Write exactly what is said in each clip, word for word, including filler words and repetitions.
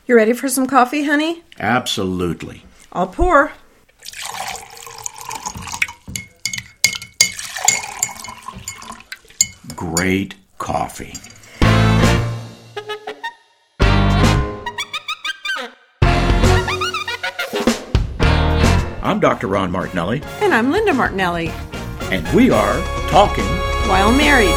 You ready for some coffee, honey? Absolutely. I'll pour. Great coffee. I'm Doctor Ron Martinelli. And I'm Linda Martinelli. And we are talking while married.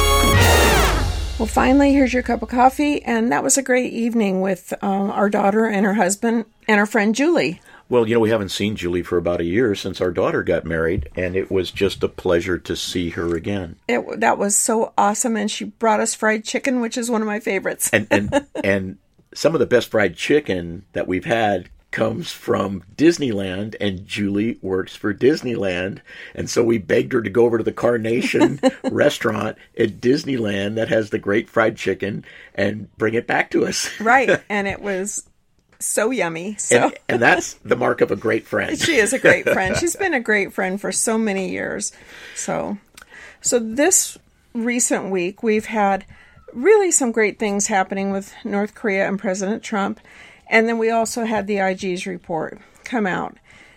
Well, finally, here's your cup of coffee. And that was a great evening with um, our daughter and her husband and our friend Julie. Well, you know, we haven't seen Julie for about a year since our daughter got married, and it was just a pleasure to see her again. It, that was so awesome, and she brought us fried chicken, which is one of my favorites. and, and and some of the best fried chicken that we've had comes from Disneyland, and Julie works for Disneyland, and so we begged her to go over to the Carnation restaurant at Disneyland that has the great fried chicken and bring it back to us. Right, and it was so yummy. So. And, and that's the mark of a great friend. She is a great friend. She's been a great friend for so many years. So, so this recent week, we've had really some great things happening with North Korea and President Trump. And then we also had the I G's report come out.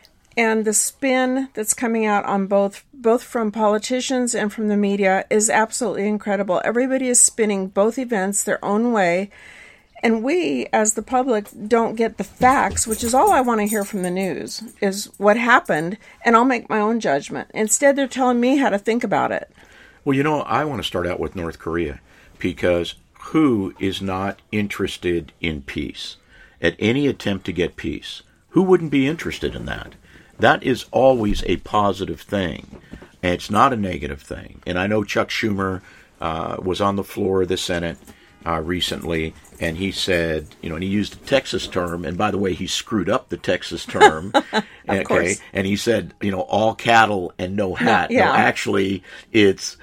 And the spin that's coming out on both, both from politicians and from the media is absolutely incredible. Everybody is spinning both events their own way. And we, as the public, don't get the facts, which is all I want to hear from the news, is what happened, and I'll make my own judgment. Instead, they're telling me how to think about it. Well, you know, I want to start out with North Korea, because who is not interested in peace? At any attempt to get peace, who wouldn't be interested in that? That is always a positive thing, and it's not a negative thing. And I know Chuck Schumer uh, was on the floor of the Senate Uh, recently, and he said, you know, and he used a Texas term, and by the way, he screwed up the Texas term. Of okay, course. And he said, you know, all cattle and no hat. No, yeah. No, actually, it's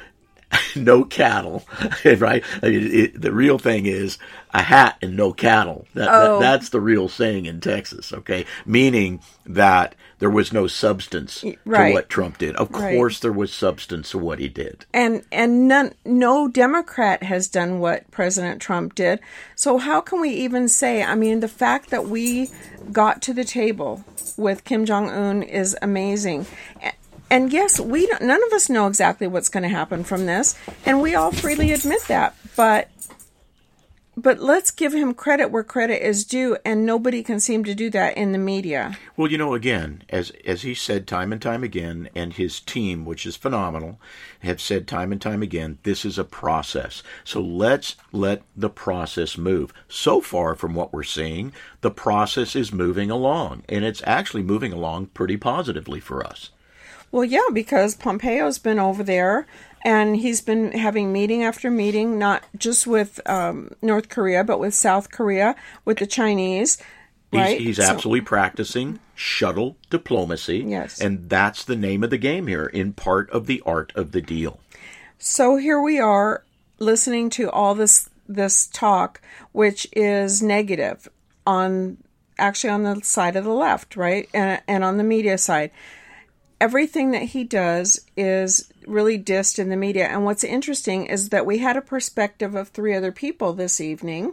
no cattle, right? I mean, it, the real thing is a hat and no cattle. That, oh. that, that's the real saying in Texas, okay? Meaning that there was no substance right. to what Trump did. Of right. course there was substance to what he did. And and none, no Democrat has done what President Trump did. So how can we even say, I mean, the fact that we got to the table with Kim Jong-un is amazing. And yes, we don't, none of us know exactly what's going to happen from this, and we all freely admit that. But but let's give him credit where credit is due, and nobody can seem to do that in the media. Well, you know, again, as as he said time and time again, and his team, which is phenomenal, have said time and time again, this is a process. So let's let the process move. So far from what we're seeing, the process is moving along, and it's actually moving along pretty positively for us. Well, yeah, because Pompeo's been over there, and he's been having meeting after meeting, not just with um, North Korea, but with South Korea, with the Chinese, right? He's, he's so, absolutely practicing shuttle diplomacy, yes. And that's the name of the game here, in part of the art of the deal. So here we are, listening to all this this talk, which is negative, on actually on the side of the left, right, and and on the media side. Everything that he does is really dissed in the media. And what's interesting is that we had a perspective of three other people this evening.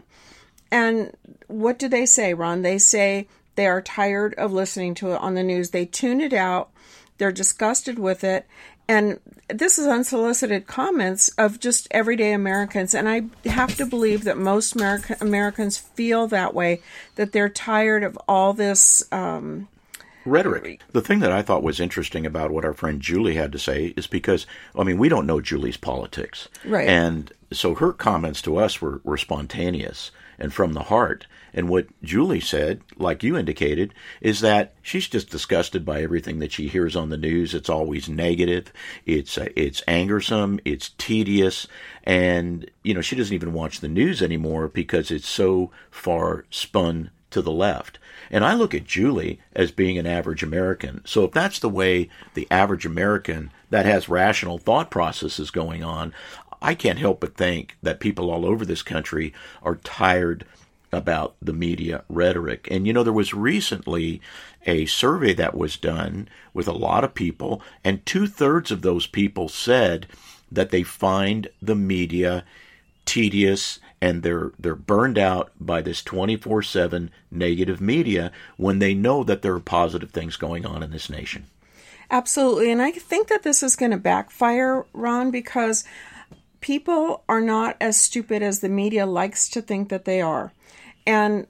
And what do they say, Ron? They say they are tired of listening to it on the news. They tune it out. They're disgusted with it. And this is unsolicited comments of just everyday Americans. And I have to believe that most America- Americans feel that way, that they're tired of all this um rhetoric. The thing that I thought was interesting about what our friend Julie had to say is because, I mean, we don't know Julie's politics. Right. And so her comments to us were, were spontaneous and from the heart. And what Julie said, like you indicated, is that she's just disgusted by everything that she hears on the news. It's always negative. It's uh, it's angersome. It's tedious. And, you know, she doesn't even watch the news anymore because it's so far spun to the left. And I look at Julie as being an average American. So if that's the way the average American that has rational thought processes going on, I can't help but think that people all over this country are tired about the media rhetoric. And, you know, there was recently a survey that was done with a lot of people, and two-thirds of those people said that they find the media tedious, and they're they're burned out by this twenty-four seven negative media when they know that there are positive things going on in this nation. Absolutely. And I think that this is going to backfire, Ron, because people are not as stupid as the media likes to think that they are. And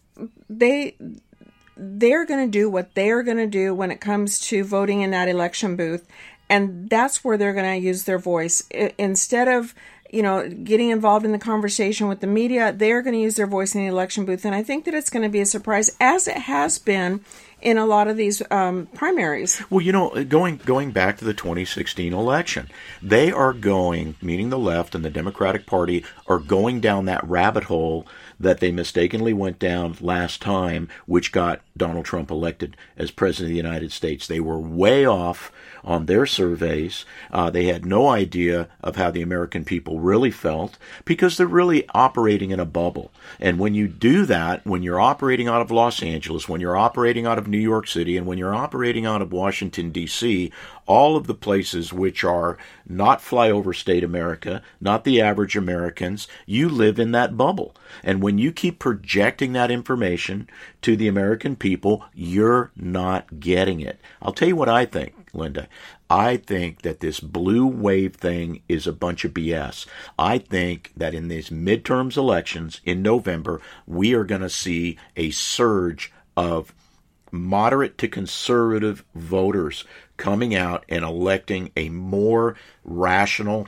they they're going to do what they're going to do when it comes to voting in that election booth. And that's where they're going to use their voice. I, instead of, you know, getting involved in the conversation with the media, they're going to use their voice in the election booth. And I think that it's going to be a surprise, as it has been in a lot of these um, primaries. Well, you know, going going back to the twenty sixteen election, they are going, meaning the left and the Democratic Party, are going down that rabbit hole that they mistakenly went down last time, which got Donald Trump elected as President of the United States. They were way off on their surveys. Uh, they had no idea of how the American people really felt, because they're really operating in a bubble. And when you do that, when you're operating out of Los Angeles, when you're operating out of New York City, and when you're operating out of Washington, D C, all of the places which are not flyover state America, not the average Americans, you live in that bubble. And when you keep projecting that information to the American people, you're not getting it. I'll tell you what I think, Linda. I think that this blue wave thing is a bunch of B S. I think that in these midterms elections in November, we are going to see a surge of moderate to conservative voters coming out and electing a more rational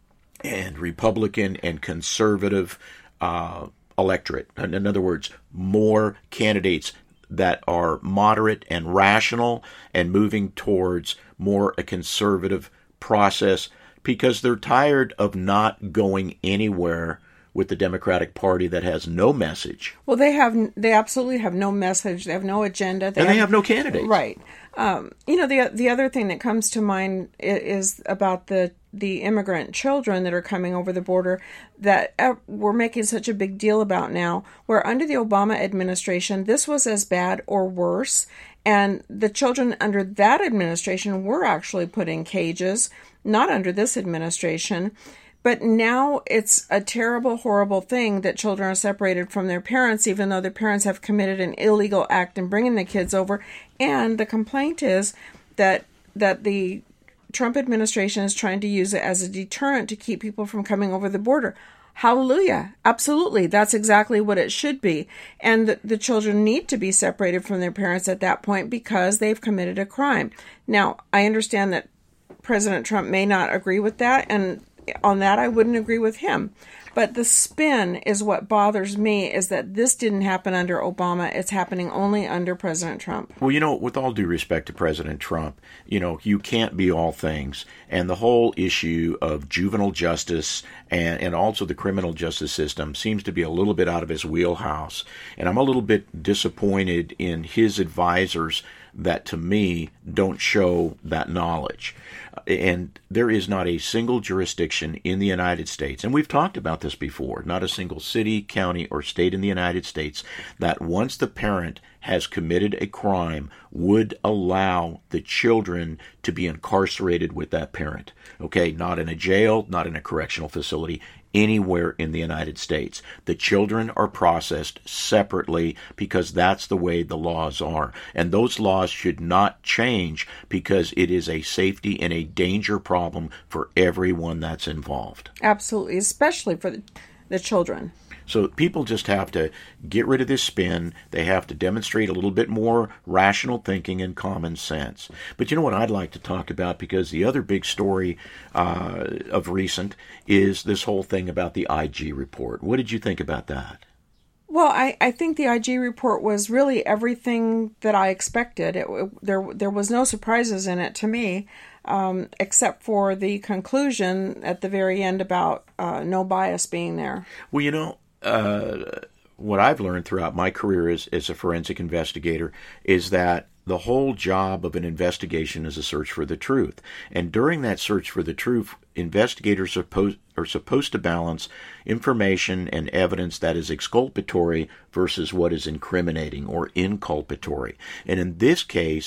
and Republican and conservative uh, electorate. In other words, more candidates that are moderate and rational and moving towards more a conservative process, because they're tired of not going anywhere with the Democratic Party that has no message. Well, they have, they absolutely have no message. They have no agenda. They and have, they have no candidates. Right. Um, you know, the the other thing that comes to mind is about the the immigrant children that are coming over the border that we're making such a big deal about now, where under the Obama administration, this was as bad or worse. And the children under that administration were actually put in cages, not under this administration. But now it's a terrible, horrible thing that children are separated from their parents, even though their parents have committed an illegal act in bringing the kids over. And the complaint is that that the Trump administration is trying to use it as a deterrent to keep people from coming over the border. Hallelujah. Absolutely. That's exactly what it should be. And the, the children need to be separated from their parents at that point because they've committed a crime. Now, I understand that President Trump may not agree with that, and on that, I wouldn't agree with him. But the spin is what bothers me, is that this didn't happen under Obama. It's happening only under President Trump. Well, you know, with all due respect to President Trump, you know, you can't be all things. And the whole issue of juvenile justice and, and also the criminal justice system seems to be a little bit out of his wheelhouse. And I'm a little bit disappointed in his advisors that, to me, don't show that knowledge. And there is not a single jurisdiction in the United States, and we've talked about this before, not a single city, county, or state in the United States that once the parent has committed a crime would allow the children to be incarcerated with that parent. Okay, not in a jail, not in a correctional facility, anywhere in the United States. The children are processed separately because that's the way the laws are. And those laws should not change because it is a safety and a danger problem for everyone that's involved. Absolutely, especially for the, the children. So people just have to get rid of this spin. They have to demonstrate a little bit more rational thinking and common sense. But you know what I'd like to talk about, because the other big story uh, of recent is this whole thing about the I G report. What did you think about that? Well, I, I think the I G report was really everything that I expected. It, it, there there was no surprises in it to me, um, except for the conclusion at the very end about uh, no bias being there. Well, you know, uh, what I've learned throughout my career as, as a forensic investigator is that the whole job of an investigation is a search for the truth. And during that search for the truth, investigators are supposed, are supposed to balance information and evidence that is exculpatory versus what is incriminating or inculpatory. And in this case,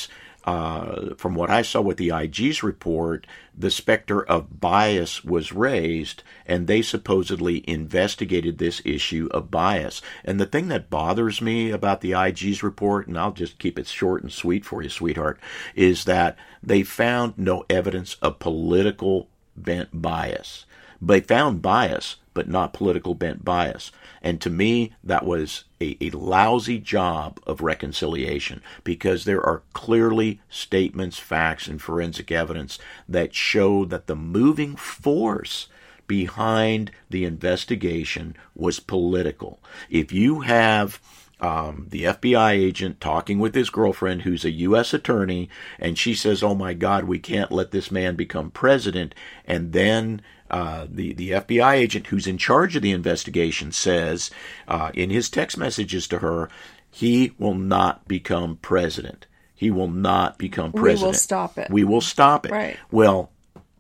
uh, from what I saw with the I G's report, the specter of bias was raised, and they supposedly investigated this issue of bias. And the thing that bothers me about the I G's report, and I'll just keep it short and sweet for you, sweetheart, is that they found no evidence of political bent bias. They found bias, but not political bent bias. And to me, that was a, a lousy job of reconciliation, because there are clearly statements, facts, and forensic evidence that show that the moving force behind the investigation was political. If you have Um, the F B I agent talking with his girlfriend, who's a U S attorney, and she says, oh my God, we can't let this man become president. And then uh, the, the F B I agent who's in charge of the investigation says uh, in his text messages to her, he will not become president. He will not become president. We will stop it. We will stop it. Right. Well,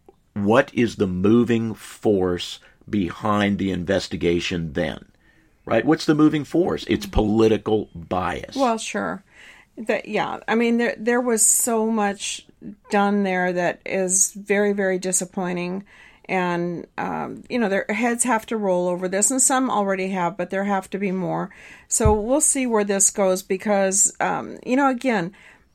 what is the moving force behind the investigation then? Right? What's the moving force? It's political bias. Well, sure. That, yeah. I mean, there there was so much done there that is very, very disappointing. And, um, you know, their heads have to roll over this. And some already have, but there have to be more. So we'll see where this goes because, um, you know, again,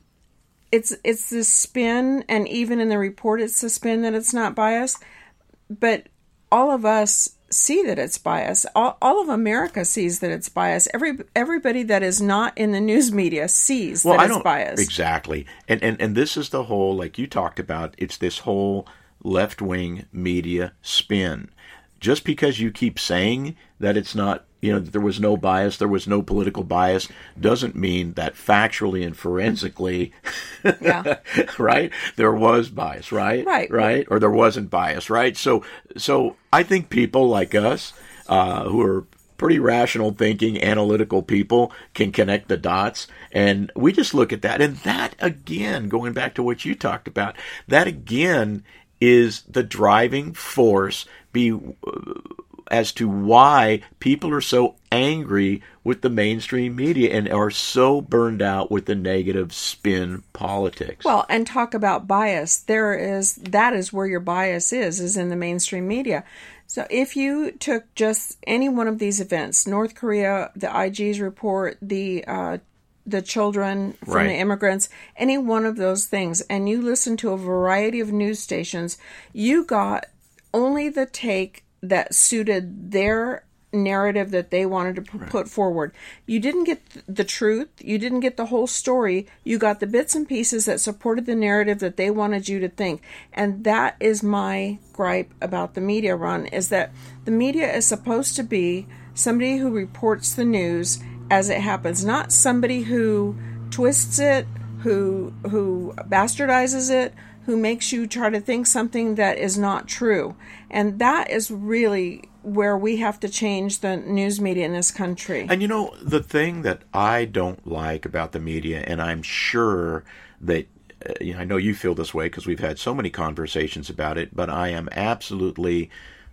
it's, it's this spin. And even in the report, it's the spin that it's not biased. But all of us see that it's biased. All, all of America sees that it's biased. Every everybody that is not in the news media sees well, that I it's don't, biased. Exactly. And, and and this is the whole, like you talked about, it's this whole left-wing media spin. Just because you keep saying that it's not, you know, that there was no bias, there was no political bias, doesn't mean that factually and forensically, yeah. right, there was bias, right? Right. Right? Or there wasn't bias, right? So, so I think people like us, uh, who are pretty rational thinking, analytical people, can connect the dots. And we just look at that. And that, again, going back to what you talked about, that, again, is the driving force be uh, as to why people are so angry with the mainstream media and are so burned out with the negative spin politics. Well, and talk about bias. There is that is where your bias is, is in the mainstream media. So if you took just any one of these events, North Korea, the I G's report, the uh, the children from right. the immigrants, any one of those things, and you listen to a variety of news stations, you got only the take that suited their narrative that they wanted to p- right. put forward. You didn't get the truth. You didn't get the whole story. You got the bits and pieces that supported the narrative that they wanted you to think. And that is my gripe about the media, Ron, is that the media is supposed to be somebody who reports the news as it happens, not somebody who twists it, who who bastardizes it, who makes you try to think something that is not true. And that is really where we have to change the news media in this country. And you know, the thing that I don't like about the media, and I'm sure that, uh, you know, I know you feel this way because we've had so many conversations about it, but I am absolutely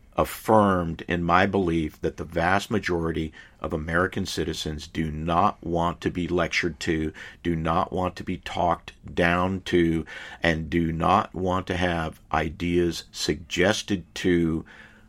affirmed in my belief that the vast majority of American citizens do not want to be lectured to, do not want to be talked down to, and do not want to have ideas suggested to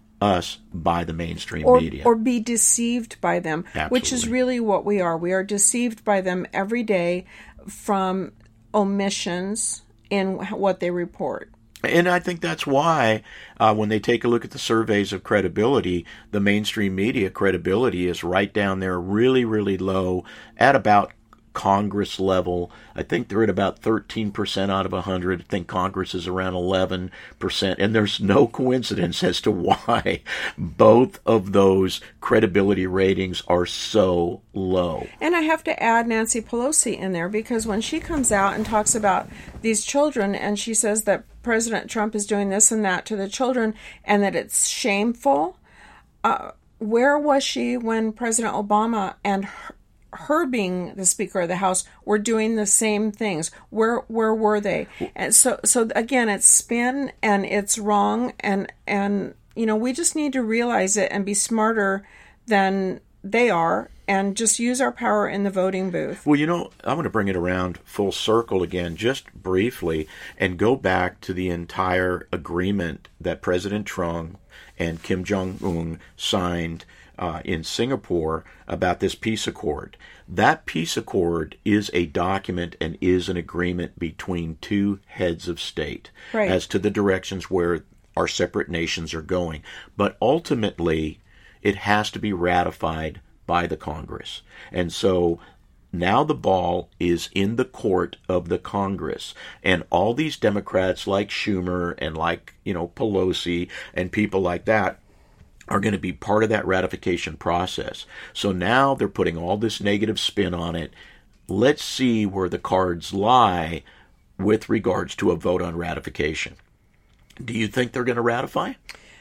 us by the mainstream or, media. Or be deceived by them, Absolutely. Which is really what we are. We are deceived by them every day from omissions in what they report. And I think that's why uh, when they take a look at the surveys of credibility, the mainstream media credibility is right down there, really, really low at about Congress level. I think they're at about thirteen percent out of one hundred. I think Congress is around eleven percent. And there's no coincidence as to why both of those credibility ratings are so low. And I have to add Nancy Pelosi in there because when she comes out and talks about these children and she says that President Trump is doing this and that to the children and that it's shameful, uh, where was she when President Obama and her, her being the Speaker of the House were doing the same things? Where where were they? And so so again, it's spin and it's wrong, and and you know we just need to realize it and be smarter than they are and just use our power in the voting booth. Well, you know, I'm going to bring it around full circle again, just briefly, and go back to the entire agreement that President Trump and Kim Jong-un signed uh, in Singapore about this peace accord. That peace accord is a document and is an agreement between two heads of state right. as to the directions where our separate nations are going. But ultimately, it has to be ratified by the Congress. And so now the ball is in the court of the Congress. And all these Democrats like Schumer and like, you know, Pelosi and people like that are going to be part of that ratification process. So now they're putting all this negative spin on it. Let's see where the cards lie with regards to a vote on ratification. Do you think they're going to ratify?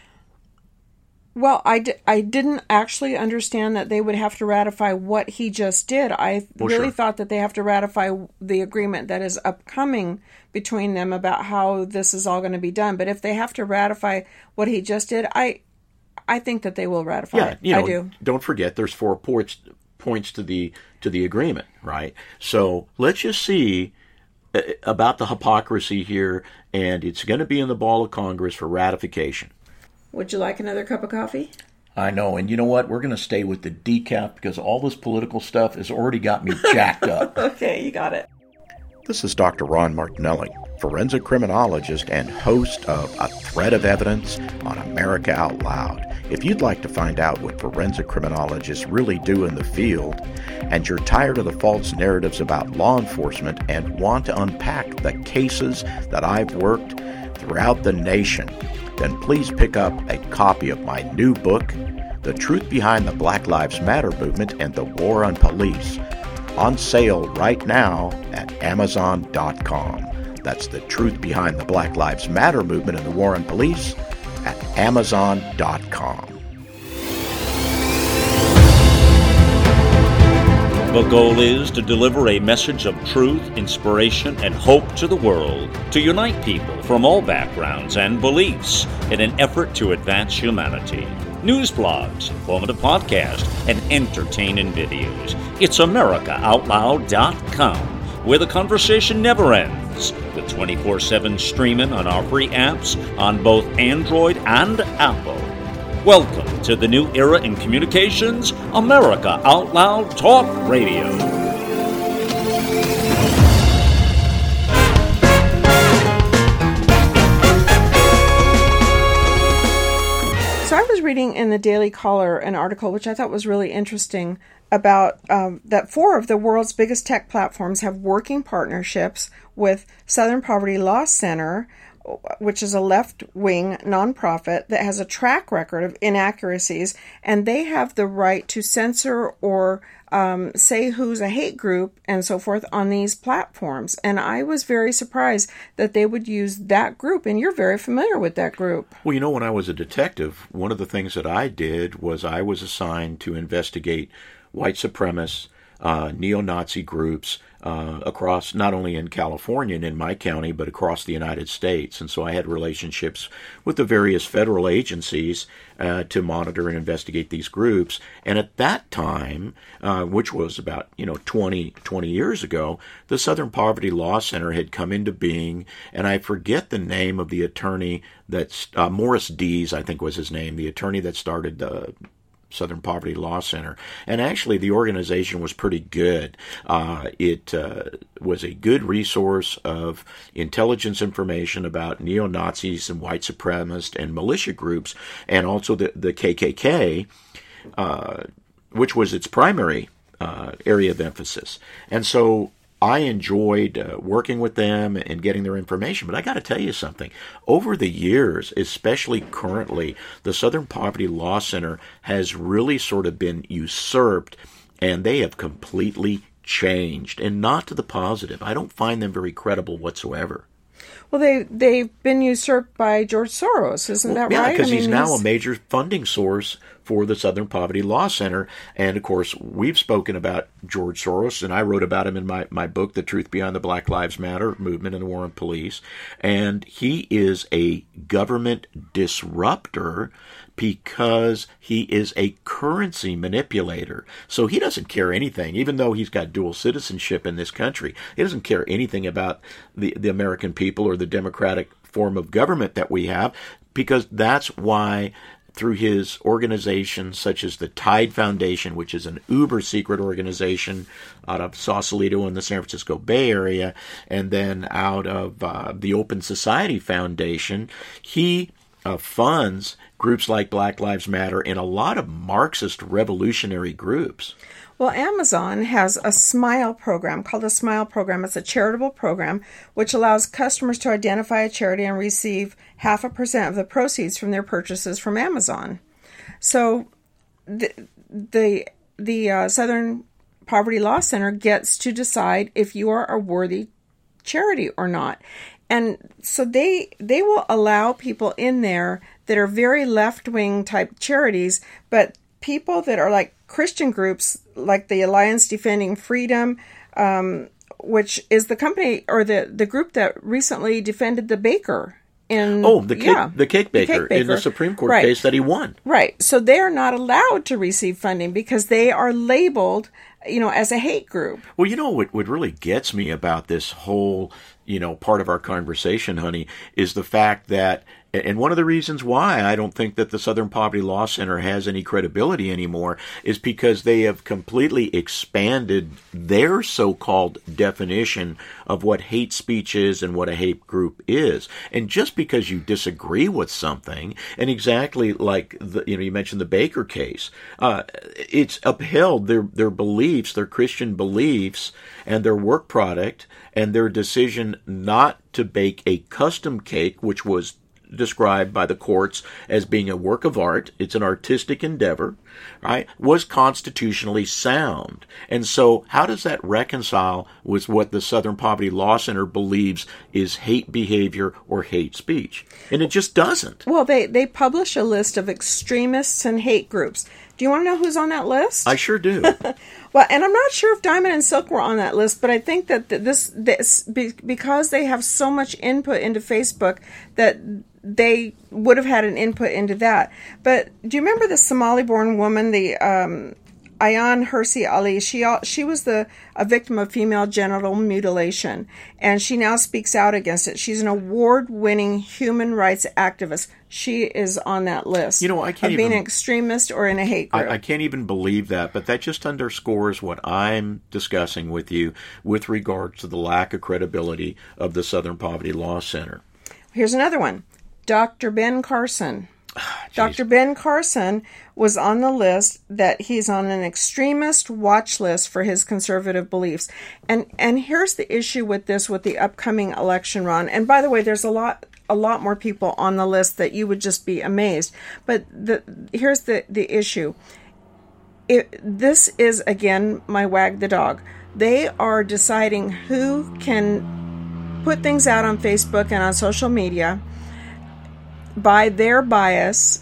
Well, I, d- I didn't actually understand that they would have to ratify what he just did. I well, really sure. thought that they have to ratify the agreement that is upcoming between them about how this is all going to be done. But if they have to ratify what he just did, I I think that they will ratify yeah, it. You know, I do. Don't forget, there's four points points to the to the agreement, right? So let's just see about the hypocrisy here, and it's going to be in the ball of Congress for ratification. Would you like another cup of coffee? I know, and you know what? We're going to stay with the decaf because all this political stuff has already got me jacked up. Okay, you got it. This is Doctor Ron Martinelli, forensic criminologist and host of A Thread of Evidence on America Out Loud. If you'd like to find out what forensic criminologists really do in the field, and you're tired of the false narratives about law enforcement and want to unpack the cases that I've worked throughout the nation, then please pick up a copy of my new book, The Truth Behind the Black Lives Matter Movement and the War on Police, on sale right now at amazon dot com. That's The Truth Behind the Black Lives Matter Movement and the War on Police at amazon dot com. The goal is to deliver a message of truth, inspiration, and hope to the world, to unite people from all backgrounds and beliefs in an effort to advance humanity. News blogs, informative podcasts, and entertaining videos. It's America Out Loud dot com, where the conversation never ends, with twenty-four seven streaming on our free apps on both Android and Apple. Welcome to the new era in communications, America Out Loud Talk Radio. So I was reading in the Daily Caller an article which I thought was really interesting about um, that four of the world's biggest tech platforms have working partnerships with Southern Poverty Law Center, which is a left-wing nonprofit that has a track record of inaccuracies, and they have the right to censor or um, say who's a hate group and so forth on these platforms. And I was very surprised that they would use that group, and you're very familiar with that group. Well, you know, when I was a detective, one of the things that I did was I was assigned to investigate white supremacists, uh, neo-Nazi groups, Uh, across, not only in California and in my county, but across the United States. And so I had relationships with the various federal agencies uh, to monitor and investigate these groups. And at that time, uh, which was about, you know, twenty, twenty years ago, the Southern Poverty Law Center had come into being, and I forget the name of the attorney that's, uh, Morris Dees, I think was his name, the attorney that started the Southern Poverty Law Center. And actually, the organization was pretty good. Uh, it uh, was a good resource of intelligence information about neo-Nazis and white supremacist and militia groups, and also the, the K K K, uh, which was its primary uh, area of emphasis. And so I enjoyed uh, working with them and getting their information. But I got to tell you something. Over the years, especially currently, the Southern Poverty Law Center has really sort of been usurped, and they have completely changed, and not to the positive. I don't find them very credible whatsoever. Well, they, they've been usurped by George Soros, isn't well, that yeah, right? Yeah, because I mean, he's now he's... a major funding source for the Southern Poverty Law Center. And, of course, we've spoken about George Soros, and I wrote about him in my, my book, The Truth Behind the Black Lives Matter Movement and the War on Police. And he is a government disruptor because he is a currency manipulator. So he doesn't care anything, even though he's got dual citizenship in this country. He doesn't care anything about the, the American people or the democratic form of government that we have, because that's why through his organizations such as the Tide Foundation, which is an uber secret organization out of Sausalito in the San Francisco Bay Area, and then out of uh, the Open Society Foundation, he uh, funds groups like Black Lives Matter and a lot of Marxist revolutionary groups. Well, Amazon has a SMILE program called the SMILE program. It's a charitable program which allows customers to identify a charity and receive half a percent of the proceeds from their purchases from Amazon. So the the, the uh, Southern Poverty Law Center gets to decide if you are a worthy charity or not. And so they they will allow people in there that are very left-wing type charities, but people that are like Christian groups like the Alliance Defending Freedom, um, which is the company or the, the group that recently defended the baker in oh the cake, yeah, the cake baker, the cake baker in the Supreme Court right. case that he won. Right. So they are not allowed to receive funding because they are labeled, you know, as a hate group. Well, you know what what really gets me about this whole, you know, part of our conversation, honey, is the fact that, and one of the reasons why I don't think that the Southern Poverty Law Center has any credibility anymore is because they have completely expanded their so-called definition of what hate speech is and what a hate group is. And just because you disagree with something, and exactly like the, you know, you mentioned the Baker case, uh, it's upheld their their beliefs, their Christian beliefs, and their work product, and their decision not to bake a custom cake, which was described by the courts as being a work of art, it's an artistic endeavor, right, was constitutionally sound. And so how does that reconcile with what the Southern Poverty Law Center believes is hate behavior or hate speech? And it just doesn't. Well, they, they publish a list of extremists and hate groups. Do you want to know who's on that list? I sure do. Well, and I'm not sure if Diamond and Silk were on that list, but I think that this, this because they have so much input into Facebook that they would have had an input into that. But do you remember the Somali-born woman, the um, Ayaan Hirsi Ali? She she was the a victim of female genital mutilation, and she now speaks out against it. She's an award-winning human rights activist. She is on that list. You know, I can't of being even, an extremist or in a hate group. I, I can't even believe that, but that just underscores what I'm discussing with you with regards to the lack of credibility of the Southern Poverty Law Center. Here's another one. Doctor Ben Carson. Doctor Ben Carson was on the list that he's on an extremist watch list for his conservative beliefs. And and here's the issue with this, with the upcoming election, Ron. And by the way, there's a lot a lot more people on the list that you would just be amazed. But the here's the, the issue. It, this is, again, my wag the dog. They are deciding who can put things out on Facebook and on social media by their bias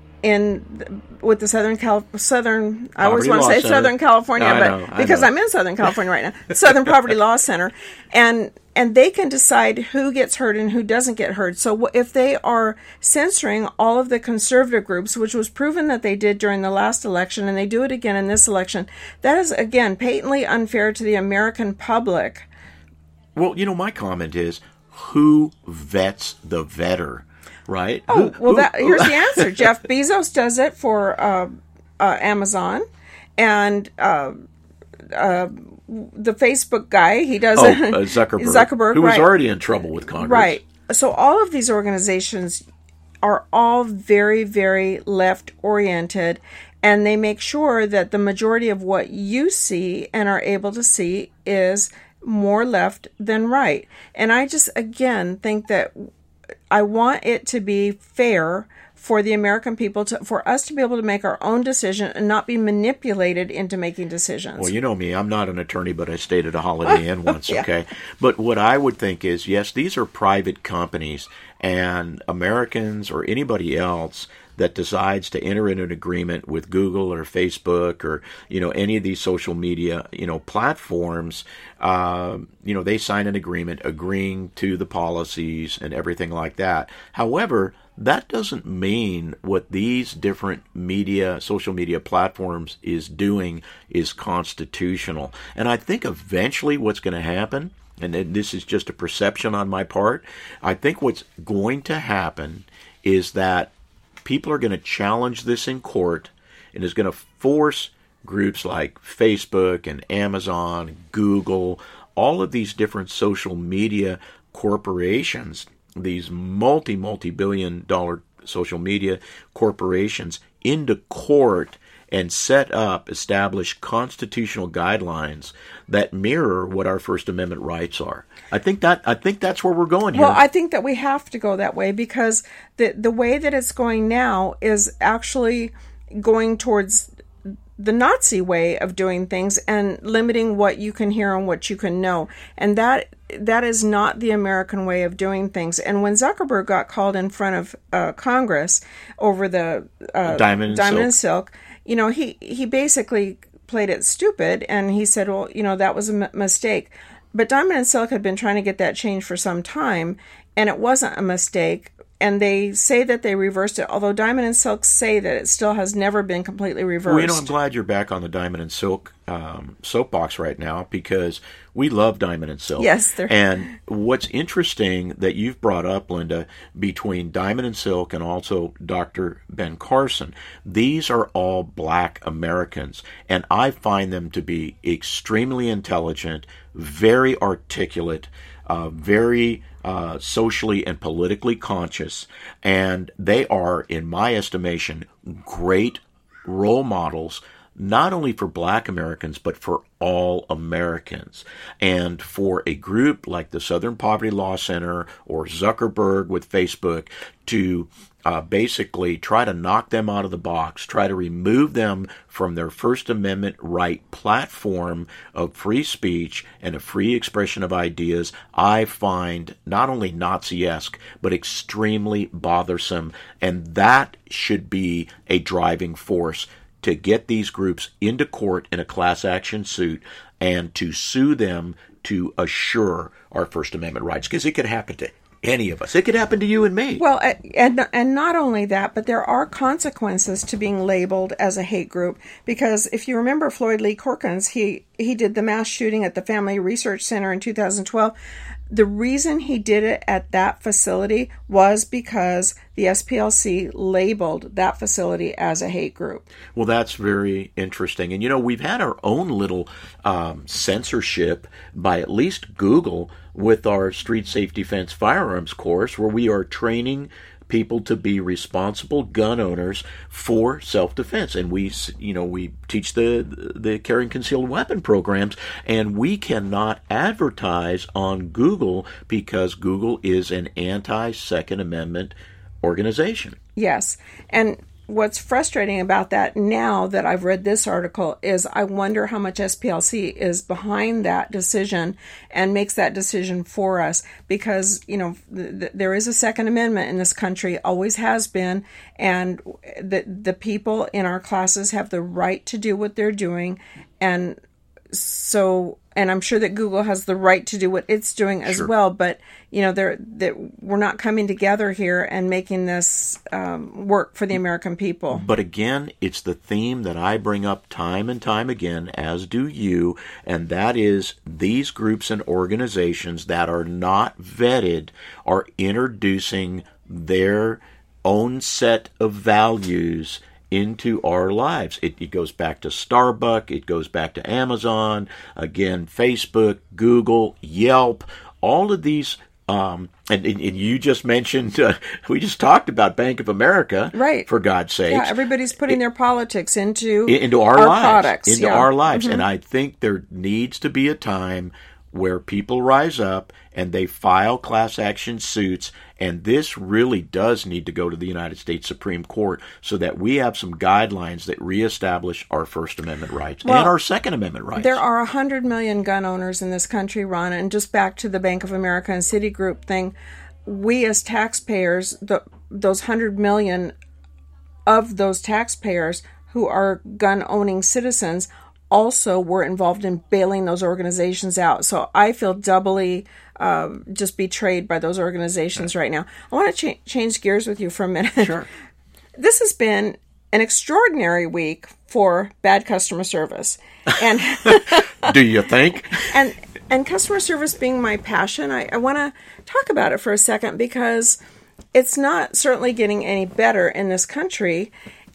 in with the Southern Cal Southern I always want to say Center. Southern California, I but know, because know. I'm in Southern California right now, Southern Poverty Law Center, and and they can decide who gets heard and who doesn't get heard. So if they are censoring all of the conservative groups, which was proven that they did during the last election, and they do it again in this election, that is again patently unfair to the American public. Well, you know, my comment is, who vets the vetter? Right? Oh, who, well, who, that, here's the answer. Jeff Bezos does it for uh, uh, Amazon, and uh, uh, the Facebook guy, he does oh, it. Uh, Zuckerberg, Zuckerberg, who was right. already in trouble with Congress. Right. So all of these organizations are all very, very left-oriented, and they make sure that the majority of what you see and are able to see is more left than right. And I just, again, think that I want it to be fair for the American people, to, for us to be able to make our own decision and not be manipulated into making decisions. Well, you know me, I'm not an attorney, but I stayed at a Holiday Inn once, yeah. okay? But what I would think is, yes, these are private companies, and Americans or anybody else that decides to enter in an agreement with Google or Facebook or, you know, any of these social media, you know, platforms, uh, you know, they sign an agreement agreeing to the policies and everything like that. However, that doesn't mean what these different media, social media platforms is doing is constitutional. And I think eventually what's going to happen, and this is just a perception on my part, I think what's going to happen is that people are going to challenge this in court and is going to force groups like Facebook and Amazon, Google, all of these different social media corporations, these multi, multi-billion dollar social media corporations, into court and set up, establish constitutional guidelines that mirror what our First Amendment rights are. I think that I think that's where we're going here. Well, I think that we have to go that way because the the way that it's going now is actually going towards the Nazi way of doing things and limiting what you can hear and what you can know. And that that is not the American way of doing things. And when Zuckerberg got called in front of uh, Congress over the uh, Diamond, and, Diamond Silk. and Silk, you know, he, he basically played it stupid. And he said, well, you know, that was a m- mistake. But Diamond and Silk had been trying to get that changed for some time, and it wasn't a mistake. And they say that they reversed it, although Diamond and Silk say that it still has never been completely reversed. Well, you know, I'm glad you're back on the Diamond and Silk um, soapbox right now because we love Diamond and Silk. Yes. They're... And what's interesting that you've brought up, Linda, between Diamond and Silk and also Doctor Ben Carson, these are all black Americans, and I find them to be extremely intelligent, very articulate, uh, very uh, socially and politically conscious, and they are, in my estimation, great role models, not only for black Americans, but for all Americans. And for a group like the Southern Poverty Law Center or Zuckerberg with Facebook to uh, basically try to knock them out of the box, try to remove them from their First Amendment right platform of free speech and a free expression of ideas, I find not only Nazi-esque, but extremely bothersome. And that should be a driving force to get these groups into court in a class action suit and to sue them to assure our First Amendment rights, because it could happen to any of us. It could happen to you and me. Well, and and not only that, but there are consequences to being labeled as a hate group, because if you remember Floyd Lee Corkins, he, he did the mass shooting at the Family Research Center in two thousand twelve. The reason he did it at that facility was because the S P L C labeled that facility as a hate group. Well, that's very interesting. And, you know, we've had our own little um, censorship by at least Google with our Street Safe Defense Firearms course, where we are training people to be responsible gun owners for self-defense. And we, you know, we teach the the carrying concealed weapon programs, and we cannot advertise on Google because Google is an anti-Second Amendment organization. Yes. And what's frustrating about that now that I've read this article is I wonder how much S P L C is behind that decision and makes that decision for us, because, you know, th- th- there is a Second Amendment in this country, always has been, and the the people in our classes have the right to do what they're doing. And so, and I'm sure that Google has the right to do what it's doing as Sure. well, but, you know, they're, they're, we're not coming together here and making this um, work for the American people. But again, it's the theme that I bring up time and time again, as do you, and that is these groups and organizations that are not vetted are introducing their own set of values into our lives. It, it goes back to Starbucks, it goes back to Amazon, again, Facebook, Google, Yelp, all of these, um, and, and, and you just mentioned, uh, we just talked about Bank of America, right? For God's sake. Yeah, everybody's putting it, their politics into, into our, our lives, products. into yeah. our lives. Mm-hmm. And I think there needs to be a time where people rise up and they file class action suits, and this really does need to go to the United States Supreme Court so that we have some guidelines that reestablish our First Amendment rights well, and our Second Amendment rights. There are one hundred million gun owners in this country, Ron, and just back to the Bank of America and Citigroup thing, we as taxpayers, the, those one hundred million of those taxpayers who are gun-owning citizens, also were involved in bailing those organizations out. So I feel doubly uh, just betrayed by those organizations right now. I want to cha- change gears with you for a minute. Sure. This has been an extraordinary week for bad customer service. And do you think? And and customer service being my passion, I, I want to talk about it for a second because it's not certainly getting any better in this country.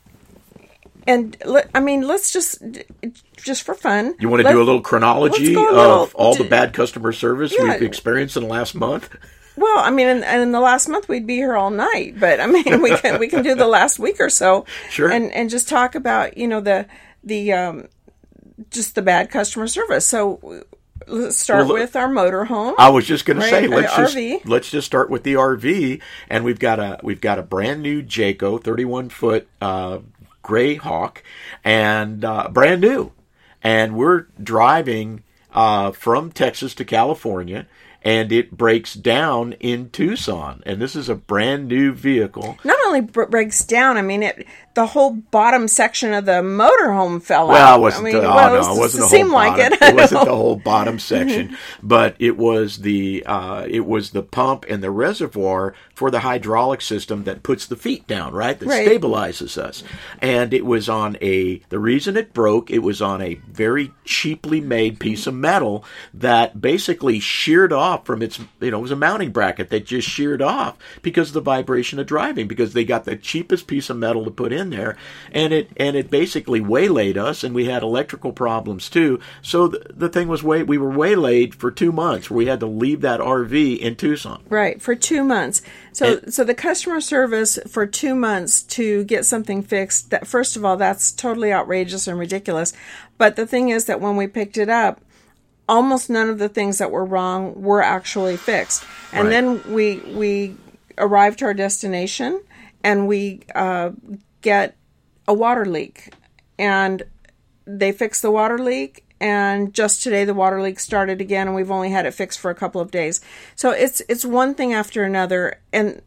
And I mean, let's just, just for fun. You want to do a little chronology a of little, all the bad customer service yeah. we've experienced in the last month? Well, I mean, and in, in the last month we'd be here all night, but I mean, we can we can do the last week or so, sure, and and just talk about you know the the um, just the bad customer service. So let's start well, with our motorhome. I was just going right? to say let's the just R V. let's just start with the R V, and we've got a we've got a brand new Jayco thirty-one foot uh, Gray Hawk, and uh, brand new, and we're driving uh, from Texas to California. And it breaks down in Tucson, and this is a brand new vehicle. Not only b- breaks down, I mean, it the whole bottom section of the motorhome fell well, out. It wasn't I mean, the, well, oh, it was, no, it wasn't it the seemed whole like bottom. it. It wasn't the whole bottom section, but it was the uh, it was the pump and the reservoir for the hydraulic system that puts the feet down, right? That right. stabilizes us. And it was on a. The reason it broke, it was on a very cheaply made piece of metal that basically sheared off from its. You know, it was a mounting bracket that just sheared off because of the vibration of driving. Because they got the cheapest piece of metal to put in there, and it and it basically waylaid us, and we had electrical problems too. So the, the thing was, way we were waylaid for two months. Where we had to leave that R V in Tucson. Right, for two months. So, and, so the customer service for two months to get something fixed. That first of all, that's totally outrageous and ridiculous. But the thing is that when we picked it up, almost none of the things that were wrong were actually fixed. And right. then we we arrived to our destination, and we uh, get a water leak. And they fixed the water leak, and just today the water leak started again, and we've only had it fixed for a couple of days. So it's it's one thing after another, and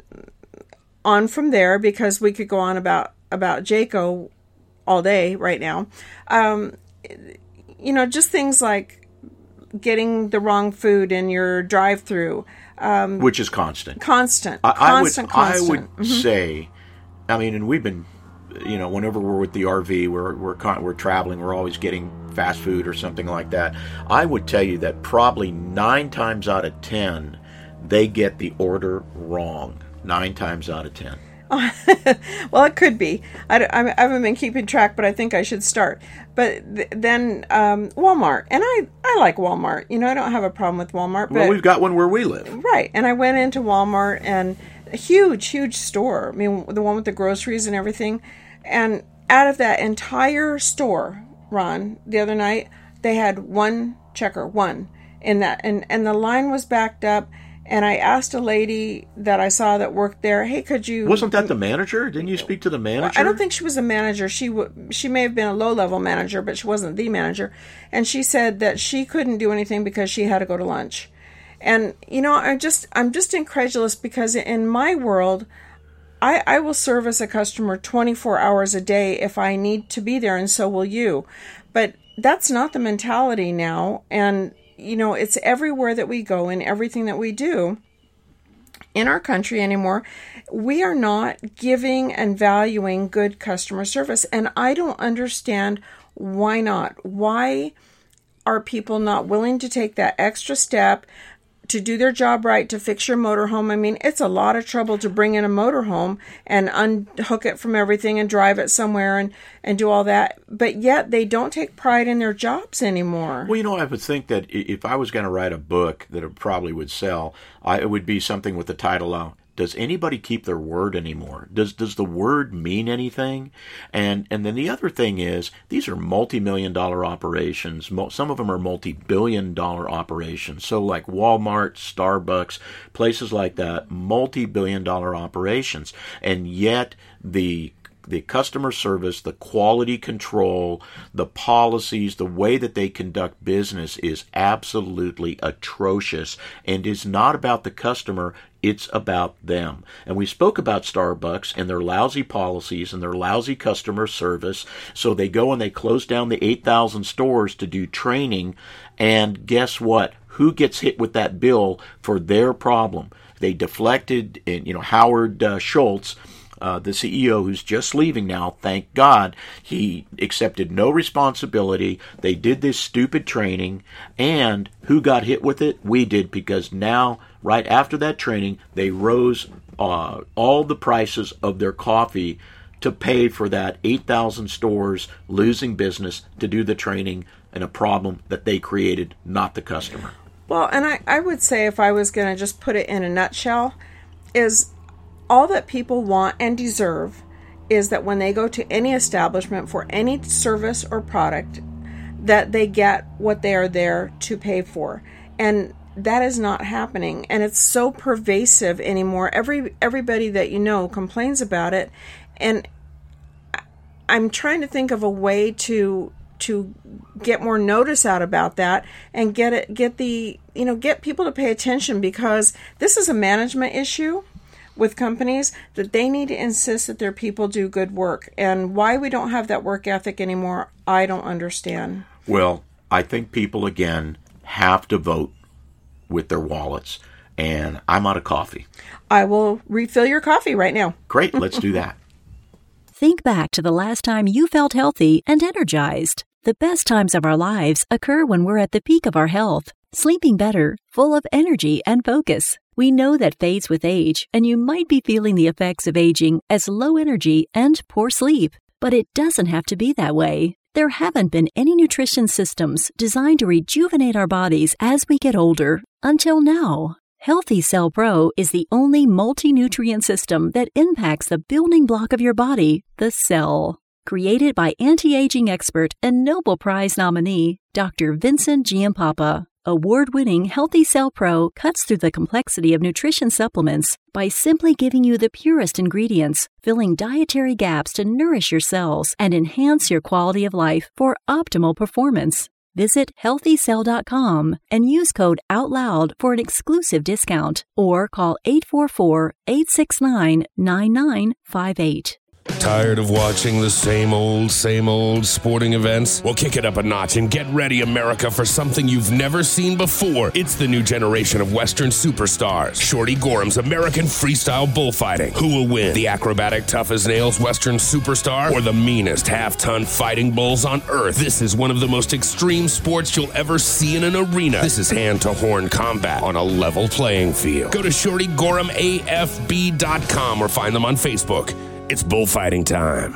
on from there, because we could go on about, about Jayco all day right now. Um, you know, just things like getting the wrong food in your drive-through. Um, Which is constant. Constant. I, constant, I would, constant. I would mm-hmm. say, I mean, and we've been, you know, whenever we're with the R V, we're we're con- we're traveling, we're always getting fast food or something like that. I would tell you that probably nine times out of ten, they get the order wrong. Nine times out of ten. Well, it could be. I, I, I haven't been keeping track, but I think I should start. But th- then um, Walmart, and I, I like Walmart. You know, I don't have a problem with Walmart. But, well, we've got one where we live. Right, and I went into Walmart, and a huge, huge store. I mean, the one with the groceries and everything. And out of that entire store, Ron, the other night, they had one checker, one in that, and and the line was backed up. And I asked a lady that I saw that worked there, hey, could you... Wasn't that the manager? Didn't you speak to the manager? Well, I don't think she was a manager. She w- she may have been a low-level manager, but she wasn't the manager. And she said that she couldn't do anything because she had to go to lunch. And, you know, I just, I'm just incredulous because in my world, I, I will service a customer twenty-four hours a day if I need to be there, and so will you. But that's not the mentality now. And... You know, it's everywhere that we go and everything that we do in our country anymore. We are not giving and valuing good customer service. And I don't understand why not. Why are people not willing to take that extra step to do their job right, to fix your motorhome? I mean, it's a lot of trouble to bring in a motorhome and unhook it from everything and drive it somewhere and, and do all that. But yet they don't take pride in their jobs anymore. Well, you know, I would think that if I was going to write a book that it probably would sell, I, it would be something with the title of, does anybody keep their word anymore? Does does the word mean anything? And and then the other thing is, these are multi-million dollar operations. Some of them are multi-billion dollar operations. So like Walmart, Starbucks, places like that, multi-billion dollar operations. And yet the the customer service, the quality control, the policies, the way that they conduct business is absolutely atrocious and is not about the customer. It's about them. And we spoke about Starbucks and their lousy policies and their lousy customer service. So they go and they close down the eight thousand stores to do training. And guess what? Who gets hit with that bill for their problem? They deflected, and you know, Howard uh, Schultz, uh, the C E O who's just leaving now, thank God, he accepted no responsibility. They did this stupid training. And who got hit with it? We did, because now, right after that training, they rose uh, all the prices of their coffee to pay for that eight thousand stores losing business to do the training and a problem that they created, not the customer. Well, and I, I would say, if I was going to just put it in a nutshell, is all that people want and deserve is that when they go to any establishment for any service or product, that they get what they are there to pay for. And that is not happening. And it's so pervasive anymore. Every everybody that you know complains about it. And I'm trying to think of a way to to get more notice out about that and get it get the you know get people to pay attention, because this is a management issue with companies, that they need to insist that their people do good work. And why we don't have that work ethic anymore, I don't understand. Well, I think people, again, have to vote with their wallets. And I'm out of coffee. I will refill your coffee right now. Great, let's do that. Think back to the last time you felt healthy and energized. The best times of our lives occur when we're at the peak of our health, sleeping better, full of energy and focus. We know that fades with age, and you might be feeling the effects of aging as low energy and poor sleep. But it doesn't have to be that way. There haven't been any nutrition systems designed to rejuvenate our bodies as we get older until now. Healthy Cell Pro is the only multi-nutrient system that impacts the building block of your body, the cell. Created by anti-aging expert and Nobel Prize nominee, Doctor Vincent Giampapa, award-winning Healthy Cell Pro cuts through the complexity of nutrition supplements by simply giving you the purest ingredients, filling dietary gaps to nourish your cells and enhance your quality of life for optimal performance. Visit healthy cell dot com and use code OUTLOUD for an exclusive discount, or call eight four four, eight six nine, nine nine five eight. Tired of watching the same old, same old sporting events? Well, kick it up a notch and get ready, America, for something you've never seen before. It's the new generation of Western superstars. Shorty Gorham's American Freestyle Bullfighting. Who will win? The acrobatic tough-as-nails Western superstar or the meanest half-ton fighting bulls on earth? This is one of the most extreme sports you'll ever see in an arena. This is hand-to-horn combat on a level playing field. Go to shorty gorham A F B dot com or find them on Facebook. It's bullfighting time.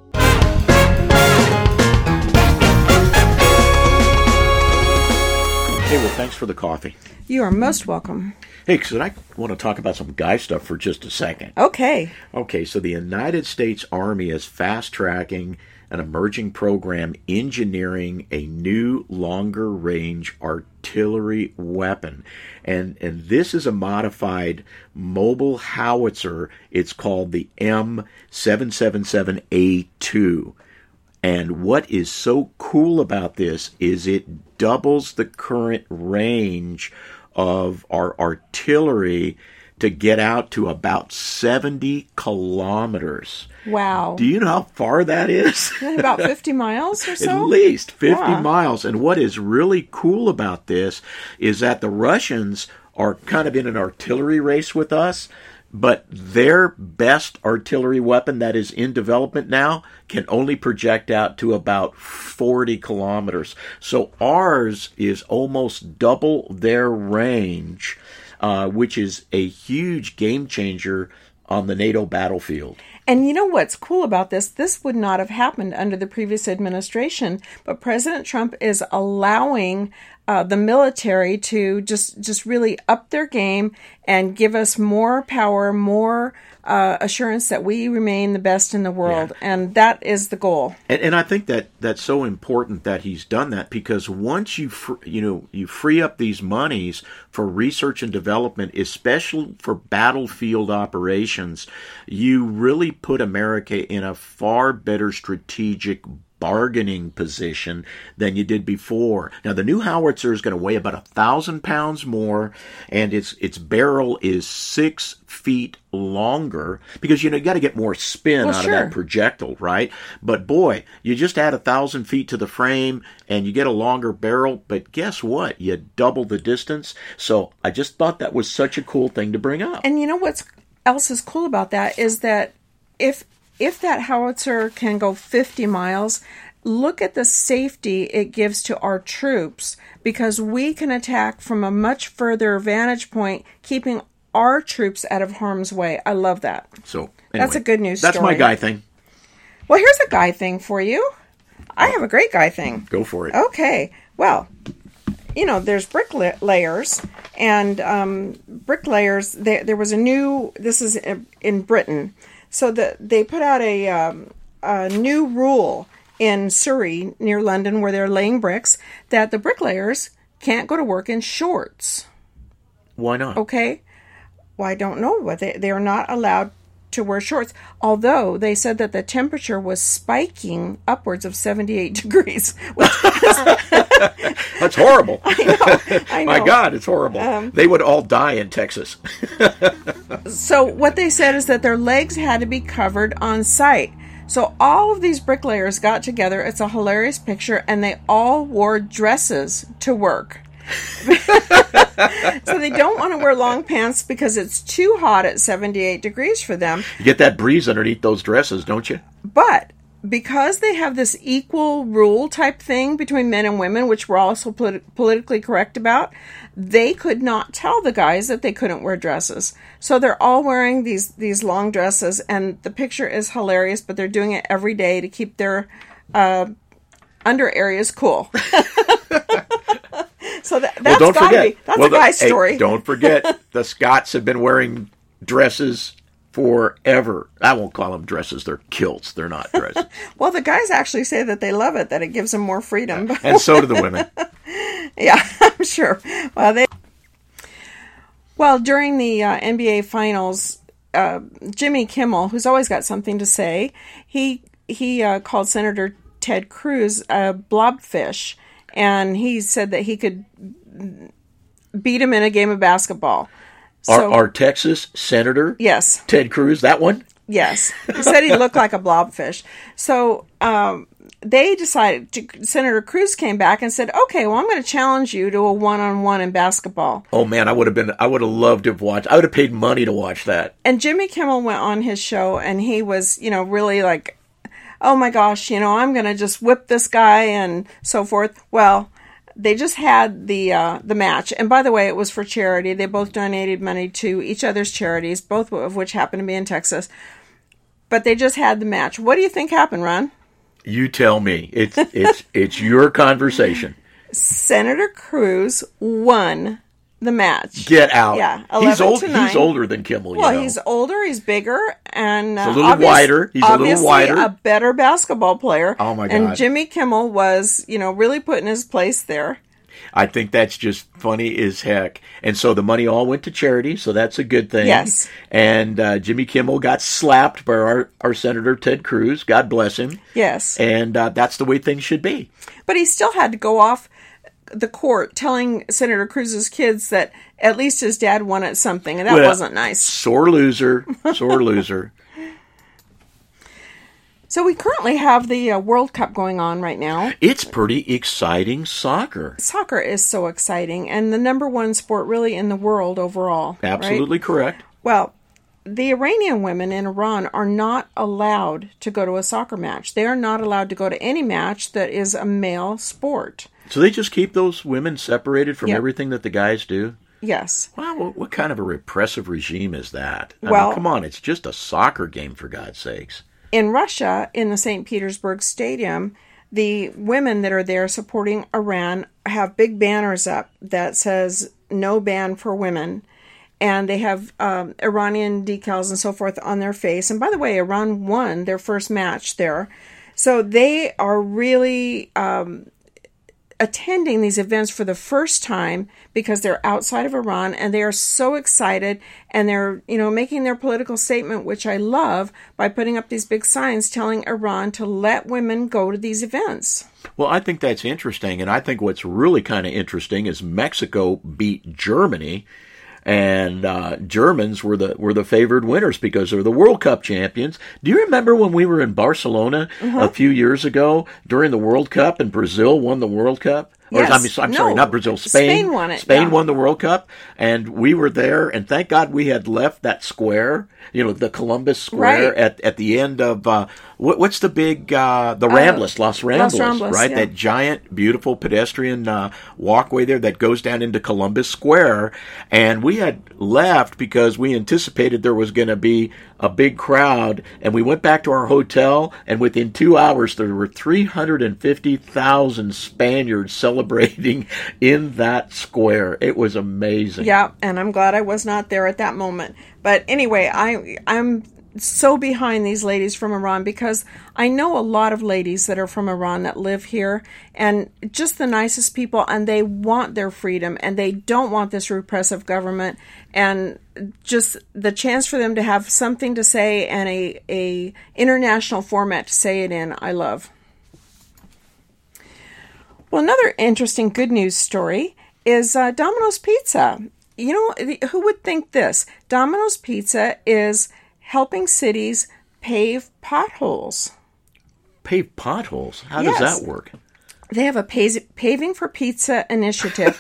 Hey, well, thanks for the coffee. You are most welcome. Hey, so I want to talk about some guy stuff for just a second. Okay. Okay, so the United States Army is fast-tracking an emerging program engineering a new longer-range artillery weapon. And, and this is a modified mobile howitzer. It's called the M seven seventy-seven A two. And what is so cool about this is it doubles the current range of our artillery to get out to about seventy kilometers. Wow. Do you know how far that is? About fifty miles or so? At least fifty yeah. miles. And what is really cool about this is that the Russians are kind of in an artillery race with us, but their best artillery weapon that is in development now can only project out to about forty kilometers. So ours is almost double their range, uh, which is a huge game changer on the NATO battlefield. And you know what's cool about this? This would not have happened under the previous administration, but President Trump is allowing uh, the military to just, just really up their game and give us more power, more uh, assurance that we remain the best in the world. Yeah. And that is the goal. And, and I think that that's so important that he's done that, because once you fr- you know you free up these monies for research and development, especially for battlefield operations, you really put America in a far better strategic bargaining position than you did before. Now, the new howitzer is going to weigh about a thousand pounds more, and its its barrel is six feet longer because, you know, you got to get more spin well, out sure. of that projectile, right? But boy, you just add a thousand feet to the frame and you get a longer barrel, but guess what? You double the distance. So I just thought that was such a cool thing to bring up. And you know what's else is cool about that is that if if that howitzer can go fifty miles, look at the safety it gives to our troops, because we can attack from a much further vantage point, keeping our troops out of harm's way. I love that. So anyway, that's a good news that's story. my guy thing. Well, here's a guy thing for you. I have a great guy thing. Go for it. Okay. Well, you know, there's bricklayers, and um, bricklayers, there, there was a new, this is in Britain, so the, they put out a, um, a new rule in Surrey, near London, where they're laying bricks, that the bricklayers can't go to work in shorts. Why not? Okay? Well, I don't know, but they, they are not allowed to wear shorts, although they said that the temperature was spiking upwards of seventy-eight degrees. Which That's horrible. I know, I know. My God, it's horrible. Um, they would all die in Texas. So what they said is that their legs had to be covered on site. So all of these bricklayers got together. It's a hilarious picture, and they all wore dresses to work. So they don't want to wear long pants because it's too hot at seventy-eight degrees for them. You get that breeze underneath those dresses, don't you? But because they have this equal rule type thing between men and women, which we're also polit- politically correct about, they could not tell the guys that they couldn't wear dresses. So they're all wearing these, these long dresses, and the picture is hilarious, but they're doing it every day to keep their uh, under areas cool. So that, that's well, don't gotta forget. be, that's well, a guy's hey, story. Don't forget, the Scots have been wearing dresses forever. I won't call them dresses. They're kilts. They're not dresses. Well, the guys actually say that they love it, that it gives them more freedom. And so do the women. Yeah, I'm sure. Well, they. Well, during the uh, N B A Finals, uh, Jimmy Kimmel, who's always got something to say, he he uh, called Senator Ted Cruz a blobfish, and he said that he could beat him in a game of basketball. So, our, our Texas Senator? Yes. Ted Cruz, that one? Yes. He said he looked like a blobfish. So um, they decided, to, Senator Cruz came back and said, okay, well, I'm going to challenge you to a one-on-one in basketball. Oh, man, I would have been, I would have loved to have watched, I would have paid money to watch that. And Jimmy Kimmel went on his show, and he was, you know, really like, oh my gosh, you know, I'm going to just whip this guy and so forth. Well, they just had the uh, the match. And by the way, it was for charity. They both donated money to each other's charities, both of which happen to be in Texas. But they just had the match. What do you think happened, Ron? You tell me. It's it's it's your conversation. Senator Cruz won the match. Get out. Yeah, he's old. to nine. He's older than Kimmel. Well, you know. he's older. He's bigger, and uh, he's a little obvious, wider. He's a little obviously wider. a better basketball player. Oh my God! And Jimmy Kimmel was, you know, really put in his place there. I think that's just funny as heck. And so the money all went to charity, so that's a good thing. Yes. And uh, Jimmy Kimmel got slapped by our, our Senator Ted Cruz. God bless him. Yes. And uh, that's the way things should be. But he still had to go off the court telling Senator Cruz's kids that at least his dad won at something, and that well, wasn't nice. Sore loser. Sore loser. So we currently have the uh, World Cup going on right now. It's pretty exciting soccer. Soccer is so exciting, and the number one sport really in the world overall. Absolutely right? correct. Well, the Iranian women in Iran are not allowed to go to a soccer match. They are not allowed to go to any match that is a male sport. So they just keep those women separated from yep. everything that the guys do? Yes. Wow, what, what kind of a repressive regime is that? I well, mean, come on, it's just a soccer game, for God's sakes. In Russia, in the Saint Petersburg Stadium, the women that are there supporting Iran have big banners up that says no ban for women. And they have um, Iranian decals and so forth on their face. And by the way, Iran won their first match there. So they are really um, attending these events for the first time because they're outside of Iran, and they are so excited, and they're, you know, making their political statement, which I love, by putting up these big signs telling Iran to let women go to these events. Well, I think that's interesting, and I think what's really kind of interesting is Mexico beat Germany, and uh, Germans were the were the favored winners because they're the World Cup champions. Do you remember when we were in Barcelona mm-hmm. a few years ago during the World Cup, and Brazil won the World Cup? Yes. Or, I mean, I'm no. sorry, not Brazil. Spain, Spain won it. Spain yeah. won the World Cup, and we were there. And thank God we had left that square, you know, the Columbus Square right. at at the end of uh, what, what's the big uh, the Ramblas, uh, Los Ramblas, Los Ramblas, right? Yeah. That giant, beautiful pedestrian uh, walkway there that goes down into Columbus Square. And we had left because we anticipated there was going to be a big crowd, and we went back to our hotel, and within two hours there were three hundred fifty thousand Spaniards celebrating in that square. It was amazing. Yeah, and I'm glad I was not there at that moment. But anyway, I I'm so behind these ladies from Iran, because I know a lot of ladies that are from Iran that live here, and just the nicest people, and they want their freedom, and they don't want this repressive government, and just the chance for them to have something to say and a, a international format to say it in, I love. Well, another interesting good news story is uh, Domino's Pizza. You know, who would think this? Domino's Pizza is helping cities pave potholes. Pave potholes? How yes. does that work? They have a Paving for Pizza initiative.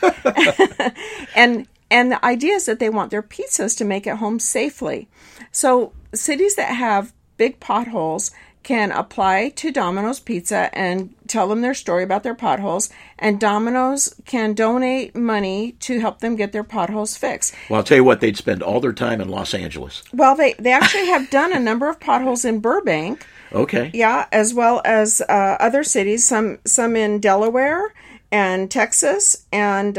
and and the idea is that they want their pizzas to make it home safely. So cities that have big potholes can apply to Domino's Pizza and tell them their story about their potholes, and Domino's can donate money to help them get their potholes fixed. Well, I'll tell you what, they'd spend all their time in Los Angeles. Well, they, they actually have done a number of potholes in Burbank. Okay. Yeah, as well as uh, other cities, some some in Delaware and Texas, and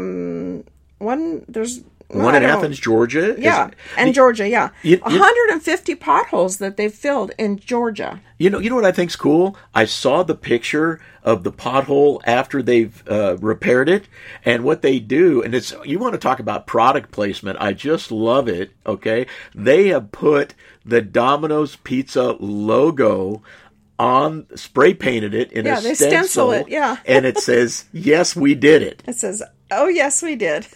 um, one, there's... One in Athens, Georgia. Yeah, is, and the, Georgia, yeah. You, one hundred fifty potholes that they've filled in Georgia. You know, you know what I think's cool? I saw the picture of the pothole after they've uh, repaired it, and what they do, and it's, you want to talk about product placement, I just love it, okay? They have put the Domino's Pizza logo on, spray painted it in yeah, a they stencil. stencil it, yeah. And it says, yes, we did it. It says, oh, yes, we did.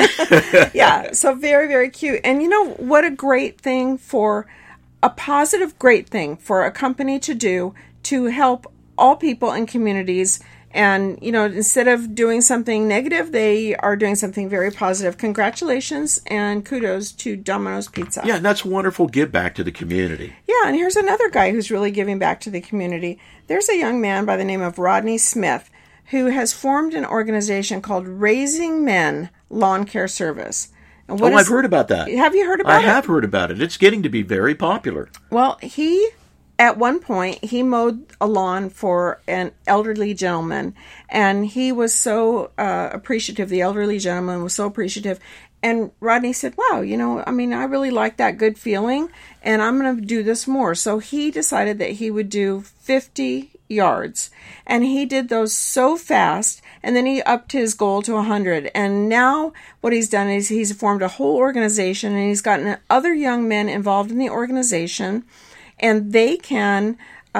Yeah, so very, very cute. And you know what a great thing for, a positive great thing for a company to do to help all people in communities. And, you know, instead of doing something negative, they are doing something very positive. Congratulations and kudos to Domino's Pizza. Yeah, and that's wonderful give back to the community. Yeah, and here's another guy who's really giving back to the community. There's a young man by the name of Rodney Smith who has formed an organization called Raising Men Lawn Care Service. And what oh, is, I've heard about that. Have you heard about I it? I have heard about it. It's getting to be very popular. Well, he, at one point, he mowed a lawn for an elderly gentleman, and he was so uh, appreciative. The elderly gentleman was so appreciative. And Rodney said, wow, you know, I mean, I really like that good feeling, and I'm going to do this more. So he decided that he would do fifty yards, and he did those so fast, and then he upped his goal to one hundred. And now what he's done is he's formed a whole organization, and he's gotten other young men involved in the organization, and they can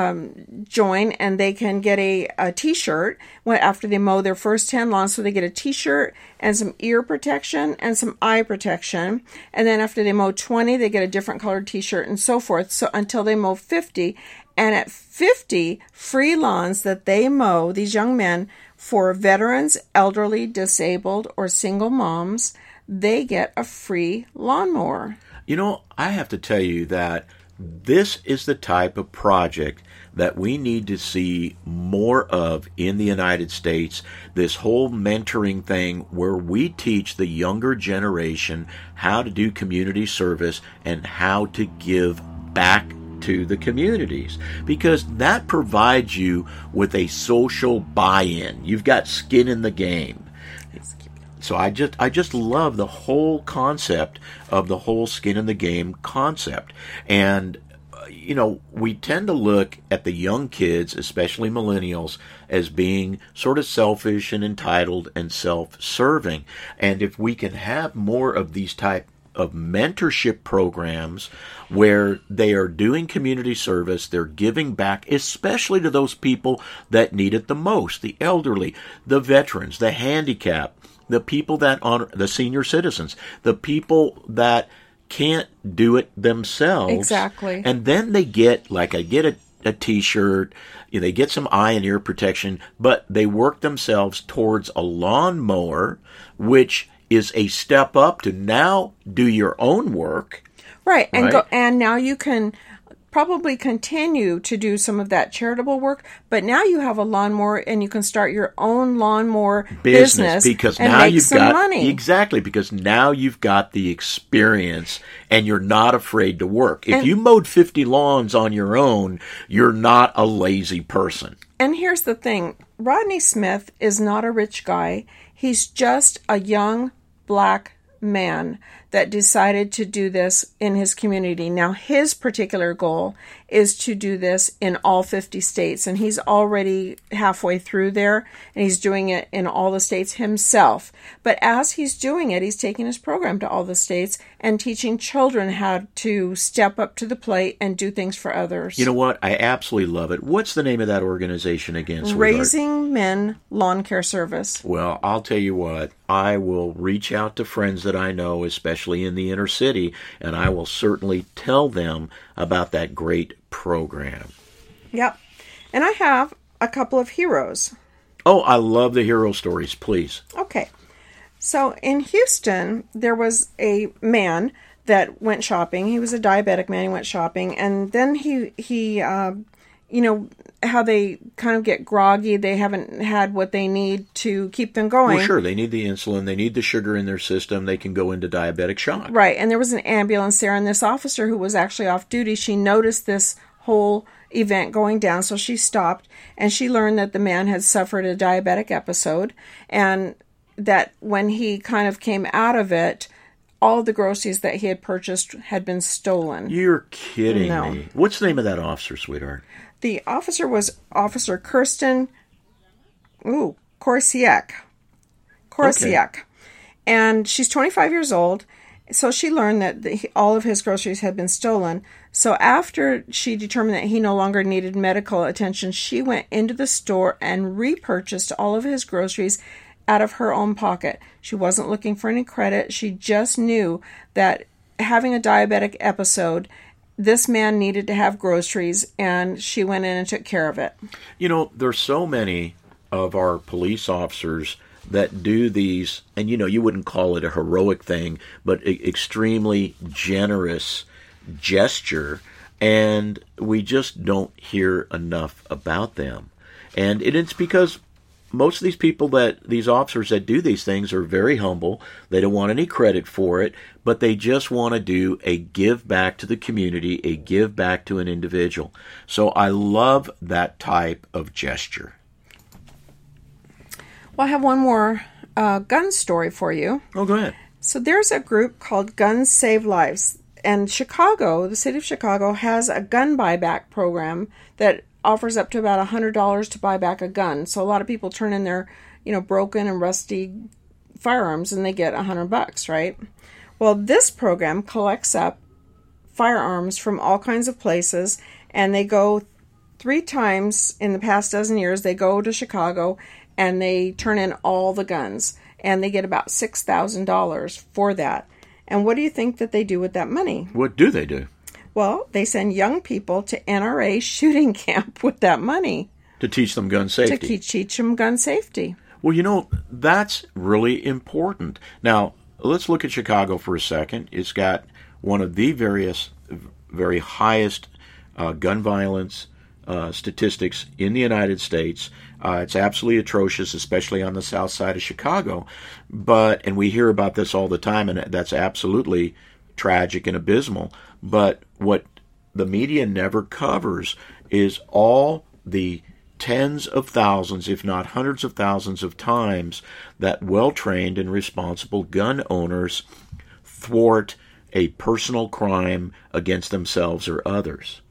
um, join, and they can get a, a t-shirt when, after they mow their first ten lawns. So they get a t-shirt and some ear protection and some eye protection. And then after they mow twenty, they get a different colored t-shirt and so forth. So until they mow fifty. And at fifty free lawns that they mow, these young men, for veterans, elderly, disabled, or single moms, they get a free lawnmower. You know, I have to tell you that this is the type of project that we need to see more of in the United States. This whole mentoring thing where we teach the younger generation how to do community service and how to give back to the communities, because that provides you with a social buy-in. You've got skin in the game. So I just I just love the whole concept of the whole skin in the game concept. And you know, we tend to look at the young kids, especially millennials, as being sort of selfish and entitled and self-serving. And if we can have more of these type of mentorship programs where they are doing community service, they're giving back, especially to those people that need it the most, the elderly, the veterans, the handicapped, the people that honor, the senior citizens, the people that can't do it themselves. Exactly. And then they get, like I get a, a t-shirt, you know, they get some eye and ear protection, but they work themselves towards a lawnmower, which is a step up to now do your own work. Right. And right? go, and now you can probably continue to do some of that charitable work, but now you have a lawnmower and you can start your own lawnmower business, business because and now make you've some got money. Exactly, because now you've got the experience and you're not afraid to work. If And- you mowed fifty lawns on your own, you're not a lazy person. And here's the thing. Rodney Smith is not a rich guy. He's just a young black man that decided to do this in his community. Now, his particular goal is to do this in all fifty states, and he's already halfway through there, and he's doing it in all the states himself. But as he's doing it, he's taking his program to all the states and teaching children how to step up to the plate and do things for others. You know what? I absolutely love it. What's the name of that organization again, sweetheart? Raising Men Lawn Care Service. Well, I'll tell you what. I will reach out to friends that I know, especially in the inner city, and I will certainly tell them about that great program. Yep. And I have a couple of heroes. Oh, I love the hero stories, please. Okay. So in Houston, there was a man that went shopping. He was a diabetic man. He went shopping. And then he, he uh, you know, how they kind of get groggy. They haven't had what they need to keep them going. Well, sure. They need the insulin. They need the sugar in their system. They can go into diabetic shock. Right. And there was an ambulance there. And this officer who was actually off duty, she noticed this whole event going down. So she stopped and she learned that the man had suffered a diabetic episode. And that when he kind of came out of it, all the groceries that he had purchased had been stolen. You're kidding No. me. What's the name of that officer, sweetheart? The officer was Officer Kirsten ooh, Korsiak. Korsiak. Okay. And she's twenty-five years old. So she learned that the, all of his groceries had been stolen. So after she determined that he no longer needed medical attention, she went into the store and repurchased all of his groceries out of her own pocket. She wasn't looking for any credit. She just knew that having a diabetic episode, this man needed to have groceries, and she went in and took care of it. You know, there's so many of our police officers that do these, and you know, you wouldn't call it a heroic thing, but e- extremely generous gesture, and we just don't hear enough about them. And it, it's because most of these people that, these officers that do these things are very humble. They don't want any credit for it, but they just want to do a give back to the community, a give back to an individual. So I love that type of gesture. Well, I have one more uh, gun story for you. Oh, go ahead. So there's a group called Guns Save Lives. And Chicago, the city of Chicago, has a gun buyback program that offers up to about one hundred dollars to buy back a gun. So a lot of people turn in their, you know, broken and rusty firearms and they get one hundred bucks, right? Well, this program collects up firearms from all kinds of places, and they go three times in the past dozen years. They go to Chicago and they turn in all the guns, and they get about six thousand dollars for that. And what do you think that they do with that money? What do they do? Well, they send young people to N R A shooting camp with that money. To teach them gun safety. To teach them gun safety. Well, you know, that's really important. Now, let's look at Chicago for a second. It's got one of the various, very highest uh, gun violence uh, statistics in the United States. Uh, it's absolutely atrocious, especially on the south side of Chicago. But, and we hear about this all the time, and that's absolutely tragic and abysmal. But what the media never covers is all the tens of thousands, if not hundreds of thousands of times that well-trained and responsible gun owners thwart a personal crime against themselves or others.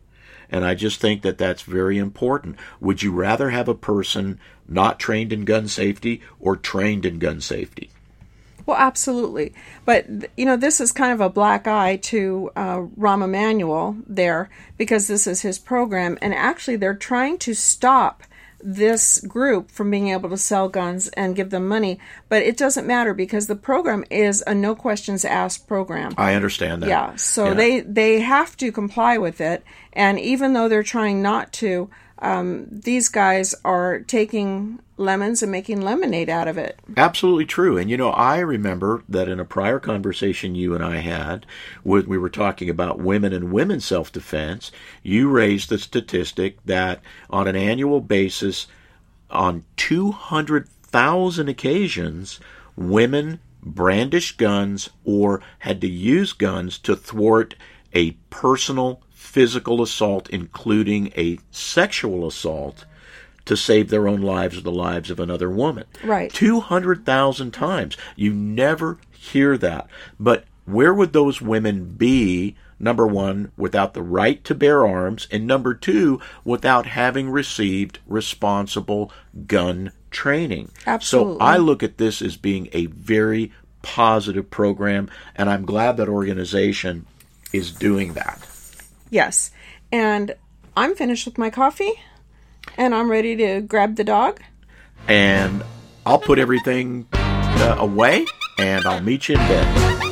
And I just think that that's very important. Would you rather have a person not trained in gun safety or trained in gun safety? Well, absolutely. But, you know, this is kind of a black eye to uh, Rahm Emanuel there, because this is his program. And actually, they're trying to stop this group from being able to sell guns and give them money. But it doesn't matter, because the program is a no questions asked program. I understand that. Yeah, so yeah. they, they have to comply with it. And even though they're trying not to, um, these guys are taking lemons and making lemonade out of it. Absolutely true. And, you know, I remember that in a prior conversation you and I had, when we were talking about women and women's self-defense, you raised the statistic that on an annual basis, on two hundred thousand occasions, women brandished guns or had to use guns to thwart a personal physical assault, including a sexual assault, to save their own lives or the lives of another woman. Right. two hundred thousand times. You never hear that. But where would those women be, number one, without the right to bear arms, and number two, without having received responsible gun training? Absolutely. So I look at this as being a very positive program, and I'm glad that organization is doing that. Yes. And I'm finished with my coffee. And I'm ready to grab the dog. And I'll put everything uh, away, and I'll meet you in bed.